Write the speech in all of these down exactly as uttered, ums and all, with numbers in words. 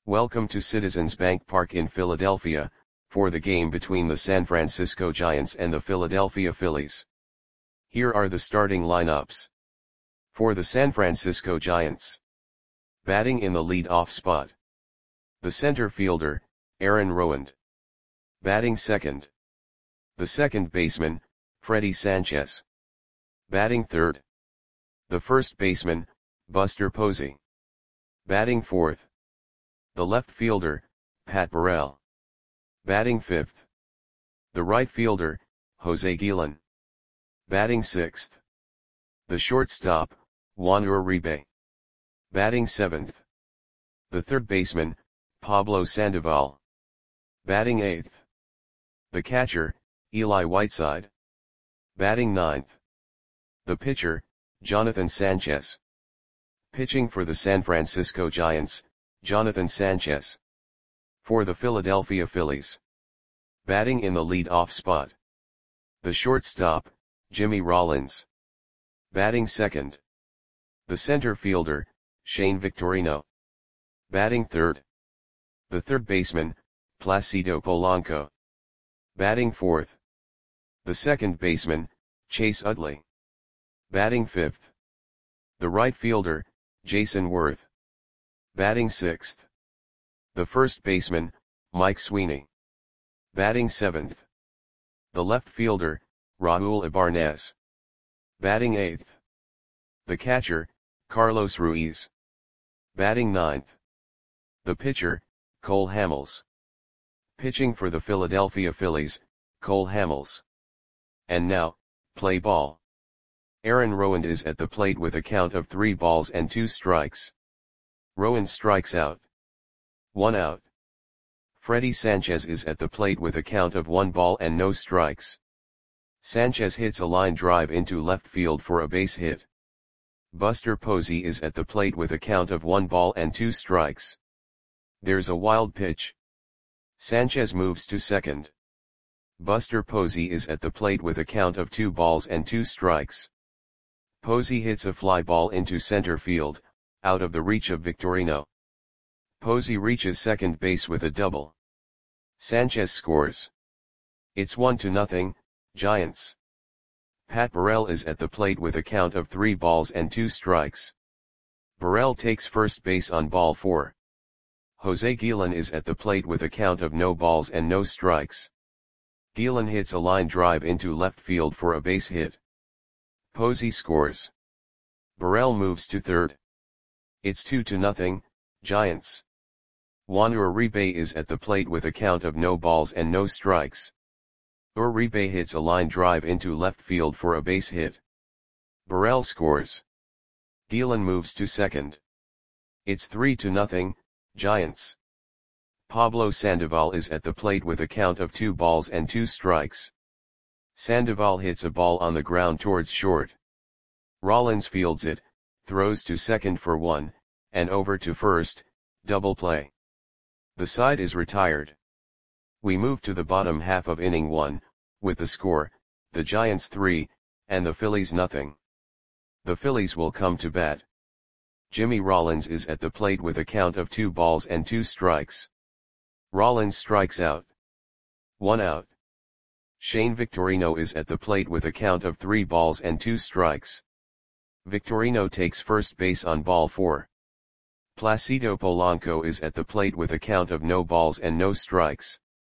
Welcome to Citizens Bank Park in Philadelphia, for the game between the San Francisco Giants and the Philadelphia Phillies. Here are the starting lineups. For the San Francisco Giants. Batting in the lead-off spot. The center fielder, Aaron Rowand. Batting second. The second baseman, Freddie Sanchez. Batting third. The first baseman, Buster Posey. Batting fourth. The left fielder, Pat Burrell. Batting fifth. The right fielder, Jose Guillen. Batting sixth. The shortstop, Juan Uribe. Batting seventh. The third baseman, Pablo Sandoval. Batting eighth. The catcher, Eli Whiteside. Batting ninth. The pitcher, Jonathan Sanchez. Pitching for the San Francisco Giants, Jonathan Sanchez. For the Philadelphia Phillies. Batting in the lead-off spot. The shortstop, Jimmy Rollins. Batting second. The center fielder, Shane Victorino. Batting third. The third baseman, Placido Polanco. Batting fourth. The second baseman, Chase Utley. Batting fifth. The right fielder, Jason Worth. Batting sixth. The first baseman, Mike Sweeney. Batting seventh. The left fielder, Raul Ibanez. Batting eighth. The catcher, Carlos Ruiz. Batting ninth. The pitcher, Cole Hamels. Pitching for the Philadelphia Phillies, Cole Hamels. And now, play ball. Aaron Rowand is at the plate with a count of three balls and two strikes. Rowand strikes out. One out. Freddie Sanchez is at the plate with a count of one ball and no strikes. Sanchez hits a line drive into left field for a base hit. Buster Posey is at the plate with a count of one ball and two strikes. There's a wild pitch. Sanchez moves to second. Buster Posey is at the plate with a count of two balls and two strikes. Posey hits a fly ball into center field, out of the reach of Victorino. Posey reaches second base with a double. Sanchez scores. It's one to nothing, Giants. Pat Burrell is at the plate with a count of three balls and two strikes. Burrell takes first base on ball four. Jose Guillen is at the plate with a count of no balls and no strikes. Guillen hits a line drive into left field for a base hit. Posey scores. Burrell moves to third. It's two to nothing, Giants. Juan Uribe is at the plate with a count of no balls and no strikes. Uribe hits a line drive into left field for a base hit. Burrell scores. Guillen moves to second. It's three to nothing, Giants. Pablo Sandoval is at the plate with a count of two balls and two strikes. Sandoval hits a ball on the ground towards short. Rollins fields it, throws to second for one, and over to first, double play. The side is retired. We move to the bottom half of inning one, with the score, the Giants three, and the Phillies nothing. The Phillies will come to bat. Jimmy Rollins is at the plate with a count of two balls and two strikes. Rollins strikes out. One out. Shane Victorino is at the plate with a count of three balls and two strikes. Victorino takes first base on ball four. Placido Polanco is at the plate with a count of no balls and no strikes.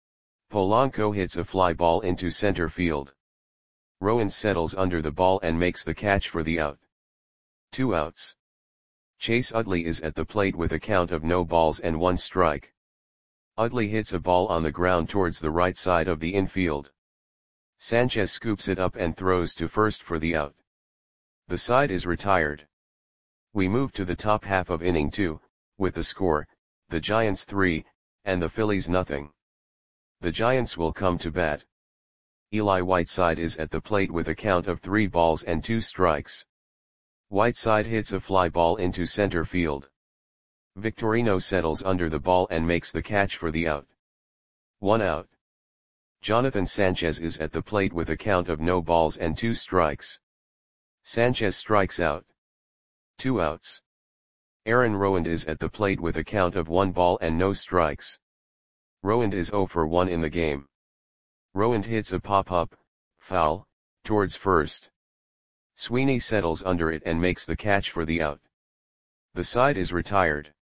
Polanco hits a fly ball into center field. Rowand settles under the ball and makes the catch for the out. Two outs. Chase Utley is at the plate with a count of no balls and one strike. Utley hits a ball on the ground towards the right side of the infield. Sanchez scoops it up and throws to first for the out. The side is retired. We move to the top half of inning two, with the score, the Giants three, and the Phillies nothing. The Giants will come to bat. Eli Whiteside is at the plate with a count of three balls and two strikes. Whiteside hits a fly ball into center field. Victorino settles under the ball and makes the catch for the out. One out. Jonathan Sanchez is at the plate with a count of no balls and two strikes. Sanchez strikes out. Two outs. Aaron Rowand is at the plate with a count of one ball and no strikes. Rowand is zero for one in the game. Rowand hits a pop-up, foul, towards first. Sweeney settles under it and makes the catch for the out. The side is retired.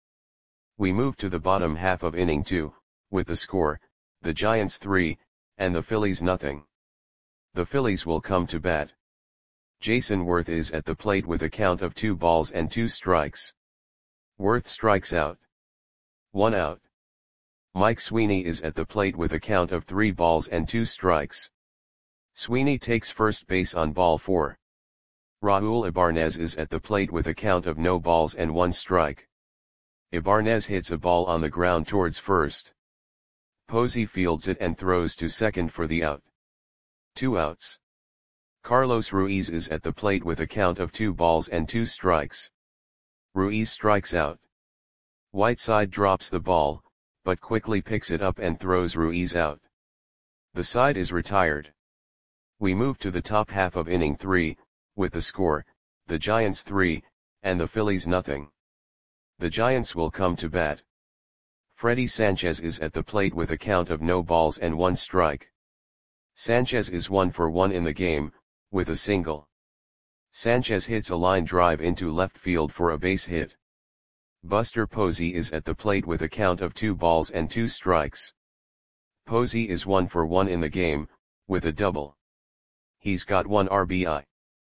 We move to the bottom half of inning two, with the score, the Giants three, and the Phillies nothing. The Phillies will come to bat. Jason Worth is at the plate with a count of two balls and two strikes. Worth strikes out. One out. Mike Sweeney is at the plate with a count of three balls and two strikes. Sweeney takes first base on ball four. Raul Ibanez is at the plate with a count of no balls and one strike. Ibanez hits a ball on the ground towards first. Posey fields it and throws to second for the out. Two outs. Carlos Ruiz is at the plate with a count of two balls and two strikes. Ruiz strikes out. Whiteside drops the ball, but quickly picks it up and throws Ruiz out. The side is retired. We move to the top half of inning three, with the score, the Giants three, and the Phillies nothing. The Giants will come to bat. Freddie Sanchez is at the plate with a count of no balls and one strike. Sanchez is one for one in the game, with a single. Sanchez hits a line drive into left field for a base hit. Buster Posey is at the plate with a count of two balls and two strikes. Posey is one for one in the game, with a double. He's got one R B I.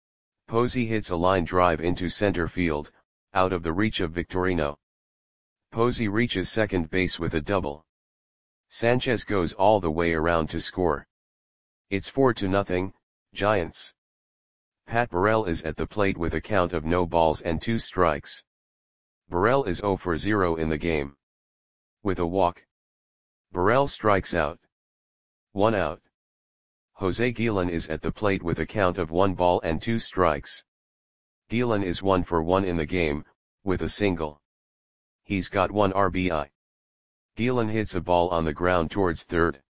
Posey hits a line drive into center field, out of the reach of Victorino. Posey reaches second base with a double. Sanchez goes all the way around to score. It's four to nothing, Giants. Pat Burrell is at the plate with a count of no balls and two strikes. Burrell is zero for zero in the game. With a walk. Burrell strikes out. One out. Jose Guillen is at the plate with a count of one ball and two strikes. Guillen is one for one in the game, with a single. He's got one R B I. Guillen hits a ball on the ground towards third.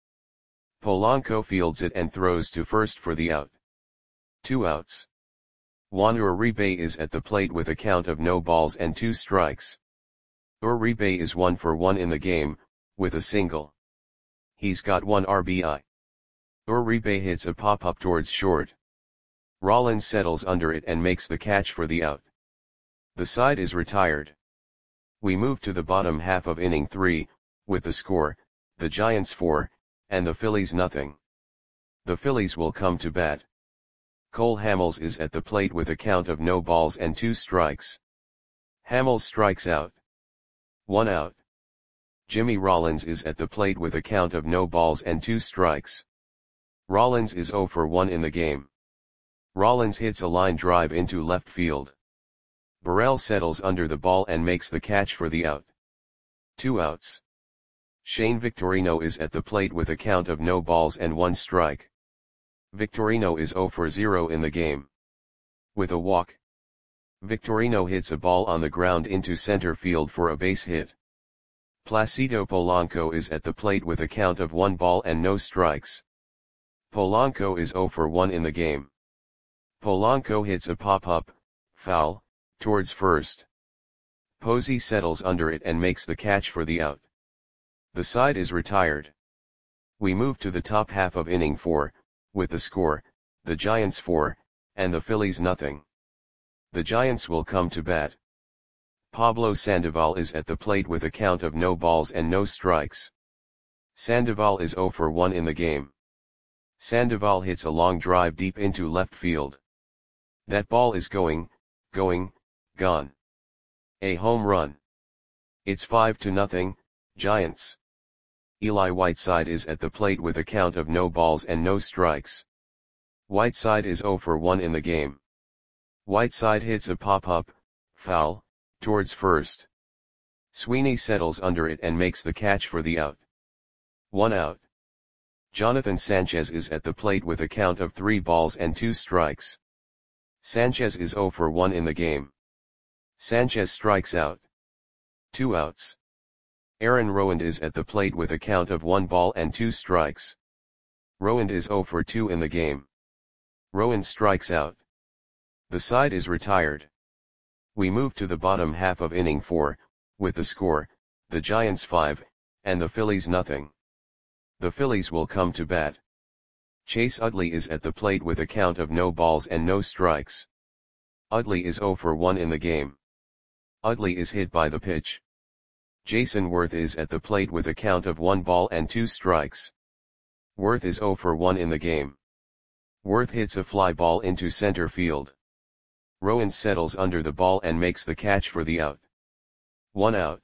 Polanco fields it and throws to first for the out. Two outs. Juan Uribe is at the plate with a count of no balls and two strikes. Uribe is one for one in the game, with a single. He's got one R B I. Uribe hits a pop-up towards short. Rollins settles under it and makes the catch for the out. The side is retired. We move to the bottom half of inning three, with the score, the Giants four, and the Phillies nothing. The Phillies will come to bat. Cole Hamels is at the plate with a count of no balls and two strikes. Hamels strikes out. One out. Jimmy Rollins is at the plate with a count of no balls and two strikes. Rollins is zero for one in the game. Rollins hits a line drive into left field. Burrell settles under the ball and makes the catch for the out. Two outs. Shane Victorino is at the plate with a count of no balls and one strike. Victorino is zero for zero in the game. With a walk. Victorino hits a ball on the ground into center field for a base hit. Placido Polanco is at the plate with a count of one ball and no strikes. Polanco is zero for one in the game. Polanco hits a pop-up, foul, towards first. Posey settles under it and makes the catch for the out. The side is retired. We move to the top half of inning four, with the score, the Giants four, and the Phillies nothing. The Giants will come to bat. Pablo Sandoval is at the plate with a count of no balls and no strikes. Sandoval is zero for one in the game. Sandoval hits a long drive deep into left field. That ball is going, going, gone. A home run. It's five to nothing, Giants. Eli Whiteside is at the plate with a count of no balls and no strikes. Whiteside is zero for one in the game. Whiteside hits a pop-up, foul, towards first. Sweeney settles under it and makes the catch for the out. One out. Jonathan Sanchez is at the plate with a count of three balls and two strikes. Sanchez is zero for one in the game. Sanchez strikes out. Two outs. Aaron Rowand is at the plate with a count of one ball and two strikes. Rowand is zero for two in the game. Rowand strikes out. The side is retired. We move to the bottom half of inning four, with the score, the Giants five, and the Phillies nothing. The Phillies will come to bat. Chase Utley is at the plate with a count of no balls and no strikes. Utley is oh for one in the game. Utley is hit by the pitch. Jason Worth is at the plate with a count of one ball and two strikes. Worth is oh for one in the game. Worth hits a fly ball into center field. Rowan settles under the ball and makes the catch for the out. One out.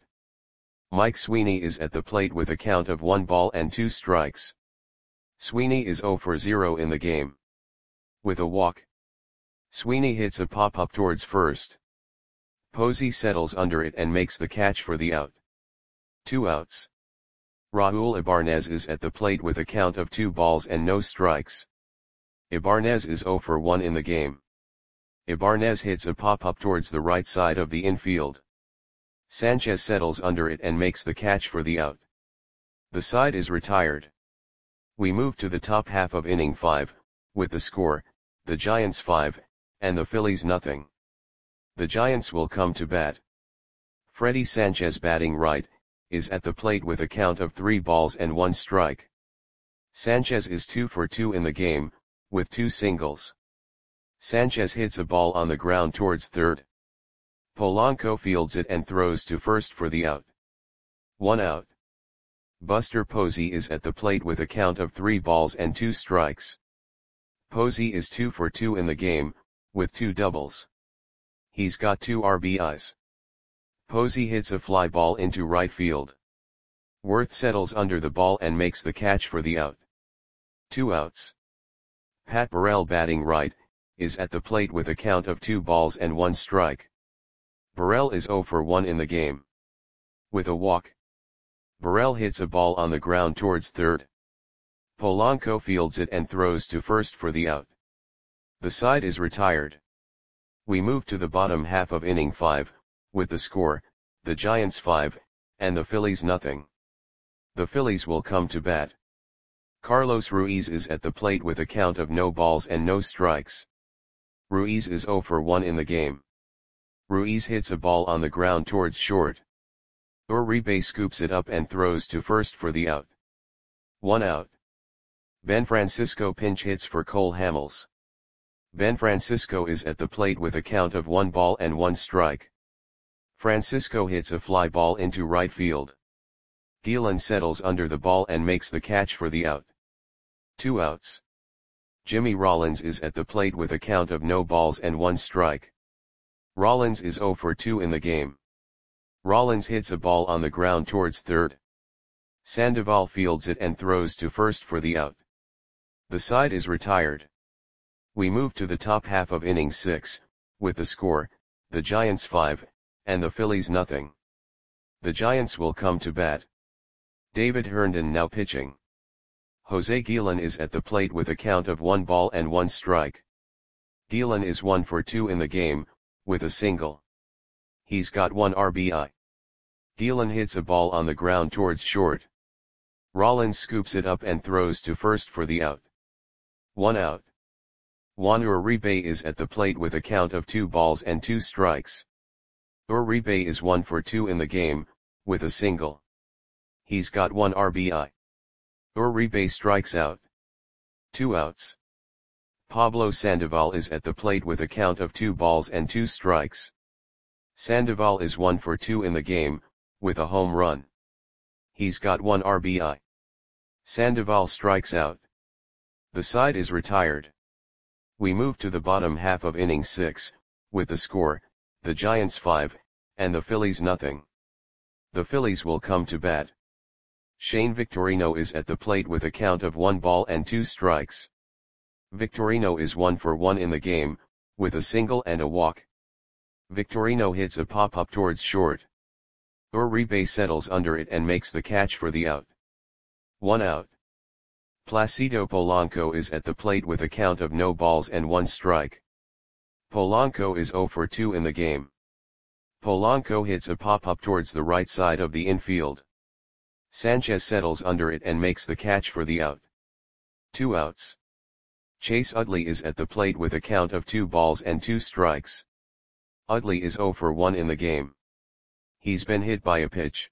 Mike Sweeney is at the plate with a count of one ball and two strikes. Sweeney is oh for zero in the game. With a walk. Sweeney hits a pop-up towards first. Posey settles under it and makes the catch for the out. Two outs. Raul Ibanez is at the plate with a count of two balls and no strikes. Ibanez is oh for one in the game. Ibanez hits a pop-up towards the right side of the infield. Sanchez settles under it and makes the catch for the out. The side is retired. We move to the top half of inning five, with the score, the Giants five, and the Phillies nothing. The Giants will come to bat. Freddie Sanchez, batting right, is at the plate with a count of three balls and one strike. Sanchez is two for two in the game, with two singles. Sanchez hits a ball on the ground towards third. Polanco fields it and throws to first for the out. One out. Buster Posey is at the plate with a count of three balls and two strikes. Posey is two for two in the game, with two doubles. He's got two R B Is. Posey hits a fly ball into right field. Worth settles under the ball and makes the catch for the out. Two outs. Pat Burrell, batting right, is at the plate with a count of two balls and one strike. Burrell is oh for one in the game. With a walk. Burrell hits a ball on the ground towards third. Polanco fields it and throws to first for the out. The side is retired. We move to the bottom half of inning five, with the score, the Giants five, and the Phillies nothing. The Phillies will come to bat. Carlos Ruiz is at the plate with a count of no balls and no strikes. Ruiz is oh for one in the game. Ruiz hits a ball on the ground towards short. Uribe scoops it up and throws to first for the out. One out. Ben Francisco pinch hits for Cole Hamels. Ben Francisco is at the plate with a count of one ball and one strike. Francisco hits a fly ball into right field. Gielan settles under the ball and makes the catch for the out. Two outs. Jimmy Rollins is at the plate with a count of no balls and one strike. Rollins is oh for two in the game. Rollins hits a ball on the ground towards third. Sandoval fields it and throws to first for the out. The side is retired. We move to the top half of inning six, with the score, the Giants five, and the Phillies nothing. The Giants will come to bat. David Herndon now pitching. Jose Gielan is at the plate with a count of one ball and one strike. Gielan is one for two in the game, with a single. He's got one R B I. Gielan hits a ball on the ground towards short. Rollins scoops it up and throws to first for the out. One out. Juan Uribe is at the plate with a count of two balls and two strikes. Uribe is one for two in the game, with a single. He's got one R B I. Uribe strikes out. Two outs. Pablo Sandoval is at the plate with a count of two balls and two strikes. Sandoval is one for two in the game, with a home run. He's got one R B I. Sandoval strikes out. The side is retired. We move to the bottom half of inning six, with the score, the Giants five, and the Phillies nothing. The Phillies will come to bat. Shane Victorino is at the plate with a count of one ball and two strikes. Victorino is one for one in the game, with a single and a walk. Victorino hits a pop-up towards short. Uribe settles under it and makes the catch for the out. One out. Placido Polanco is at the plate with a count of no balls and one strike. Polanco is oh for two in the game. Polanco hits a pop-up towards the right side of the infield. Sanchez settles under it and makes the catch for the out. Two outs. Chase Utley is at the plate with a count of two balls and two strikes. Utley is zero for one in the game. He's been hit by a pitch.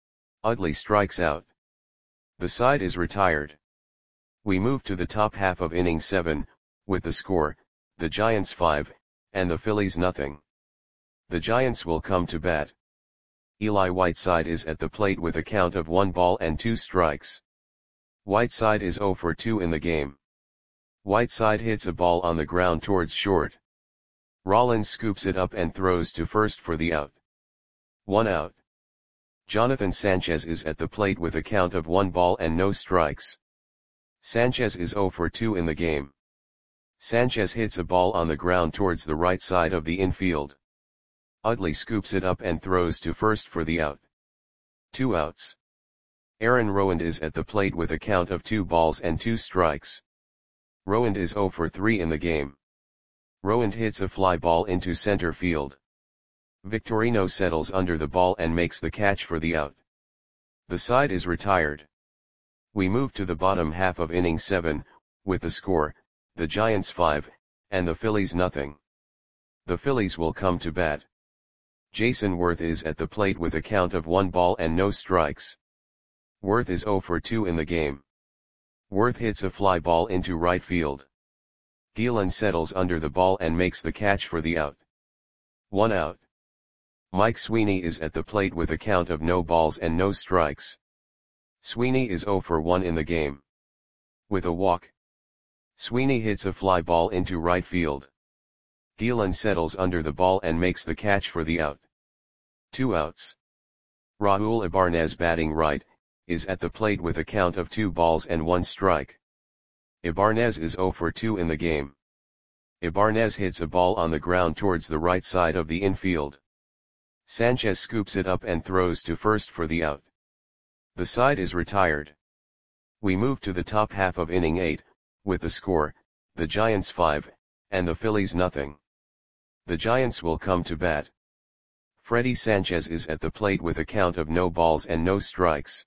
Utley strikes out. The side is retired. We move to the top half of inning seven, with the score, the Giants five, and the Phillies nothing. The Giants will come to bat. Eli Whiteside is at the plate with a count of one ball and two strikes. Whiteside is zero for two in the game. Whiteside hits a ball on the ground towards short. Rollins scoops it up and throws to first for the out. One out. Jonathan Sanchez is at the plate with a count of one ball and no strikes. Sanchez is zero for two in the game. Sanchez hits a ball on the ground towards the right side of the infield. Utley scoops it up and throws to first for the out. Two outs. Aaron Rowand is at the plate with a count of two balls and two strikes. Rowand is zero for three in the game. Rowand hits a fly ball into center field. Victorino settles under the ball and makes the catch for the out. The side is retired. We move to the bottom half of inning seven, with the score, the Giants five, and the Phillies nothing. The Phillies will come to bat. Jason Worth is at the plate with a count of one ball and no strikes. Worth is zero for two in the game. Worth hits a fly ball into right field. Gielan settles under the ball and makes the catch for the out. One out. Mike Sweeney is at the plate with a count of no balls and no strikes. Sweeney is zero for one in the game. With a walk. Sweeney hits a fly ball into right field. Gielan settles under the ball and makes the catch for the out. Two outs. Raul Ibanez, batting right, is at the plate with a count of two balls and one strike. Ibanez is zero for two in the game. Ibanez hits a ball on the ground towards the right side of the infield. Sanchez scoops it up and throws to first for the out. The side is retired. We move to the top half of inning eight, with the score, the Giants five, and the Phillies nothing. The Giants will come to bat. Freddie Sanchez is at the plate with a count of no balls and no strikes.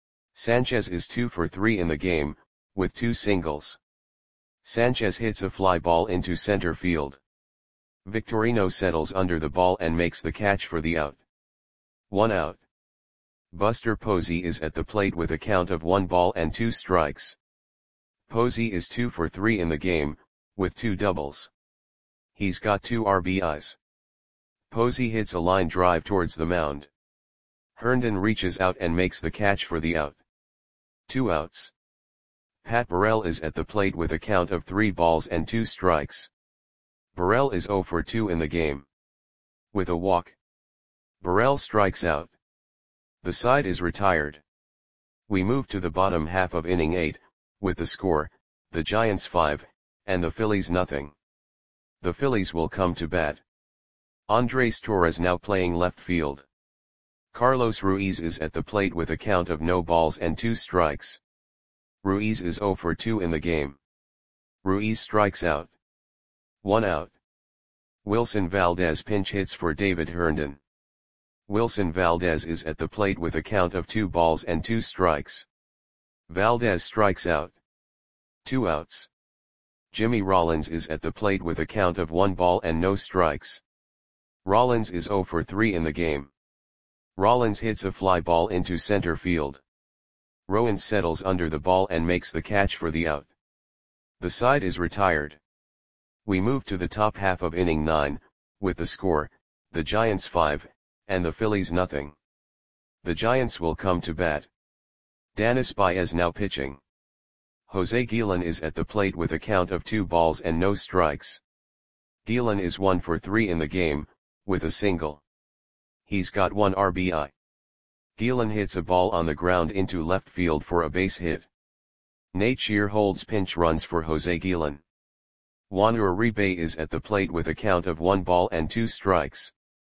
Sanchez is two for three in the game, with two singles. Sanchez hits a fly ball into center field. Victorino settles under the ball and makes the catch for the out. One out. Buster Posey is at the plate with a count of one ball and two strikes. Posey is two for three in the game, with two doubles. He's got two R B Is. Posey hits a line drive towards the mound. Herndon reaches out and makes the catch for the out. Two outs. Pat Burrell is at the plate with a count of three balls and two strikes. Burrell is zero for two in the game. With a walk. Burrell strikes out. The side is retired. We move to the bottom half of inning eight, with the score, the Giants five, and the Phillies nothing. The Phillies will come to bat. Andres Torres now playing left field. Carlos Ruiz is at the plate with a count of no balls and two strikes. Ruiz is zero for two in the game. Ruiz strikes out. One out. Wilson Valdez pinch hits for David Herndon. Wilson Valdez is at the plate with a count of two balls and two strikes. Valdez strikes out. Two outs. Jimmy Rollins is at the plate with a count of one ball and no strikes. Rollins is zero for three in the game. Rollins hits a fly ball into center field. Rowand settles under the ball and makes the catch for the out. The side is retired. We move to the top half of inning nine, with the score, the Giants five, and the Phillies nothing. The Giants will come to bat. Danis Baez now pitching. Jose Gielan is at the plate with a count of two balls and no strikes. Gielan is one for three in the game, with a single. He's got one R B I. Gielan hits a ball on the ground into left field for a base hit. Nate Shear holds pinch runs for Jose Gielan. Juan Uribe is at the plate with a count of one ball and two strikes.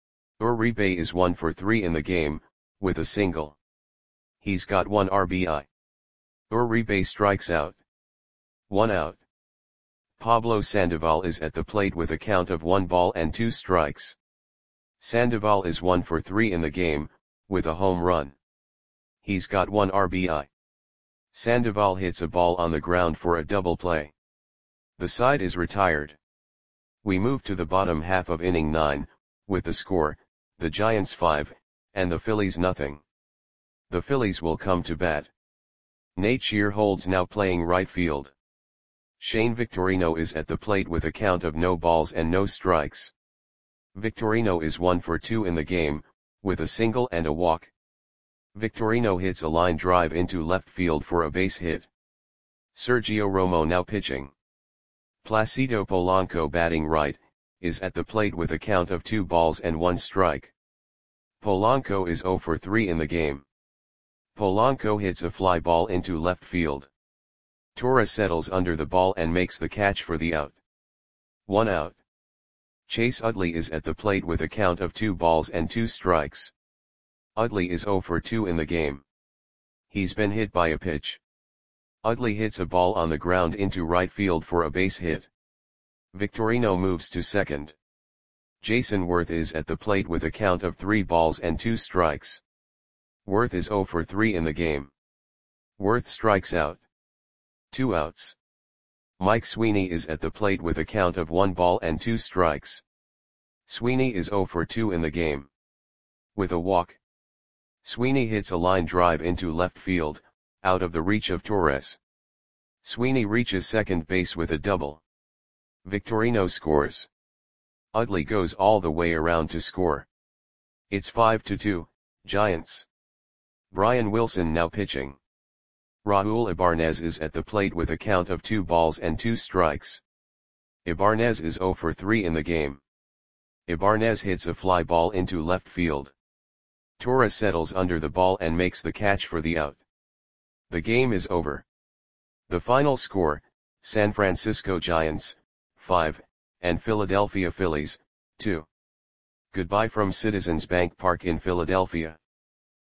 Uribe is one for three in the game, with a single. He's got one R B I. Uribe strikes out. One out. Pablo Sandoval is at the plate with a count of one ball and two strikes. Sandoval is one for three in the game, with a home run. He's got one R B I. Sandoval hits a ball on the ground for a double play. The side is retired. We move to the bottom half of inning nine, with the score, the Giants five, and the Phillies nothing. The Phillies will come to bat. Nate Shearholds now playing right field. Shane Victorino is at the plate with a count of no balls and no strikes. Victorino is one for two in the game, with a single and a walk. Victorino hits a line drive into left field for a base hit. Sergio Romo now pitching. Placido Polanco batting right, is at the plate with a count of two balls and one strike. Polanco is zero for three in the game. Polanco hits a fly ball into left field. Torres settles under the ball and makes the catch for the out. One out. Chase Utley is at the plate with a count of two balls and two strikes. Utley is zero for two in the game. He's been hit by a pitch. Utley hits a ball on the ground into right field for a base hit. Victorino moves to second. Jason Worth is at the plate with a count of three balls and two strikes. Worth is zero for three in the game. Worth strikes out. Two outs. Mike Sweeney is at the plate with a count of one ball and two strikes. Sweeney is zero for two in the game. With a walk. Sweeney hits a line drive into left field, out of the reach of Torres. Sweeney reaches second base with a double. Victorino scores. Utley goes all the way around to score. It's five to two, Giants. Brian Wilson now pitching. Raul Ibanez is at the plate with a count of two balls and two strikes. Ibanez is zero for three in the game. Ibanez hits a fly ball into left field. Torres settles under the ball and makes the catch for the out. The game is over. The final score, San Francisco Giants, five, and Philadelphia Phillies, two. Goodbye from Citizens Bank Park in Philadelphia.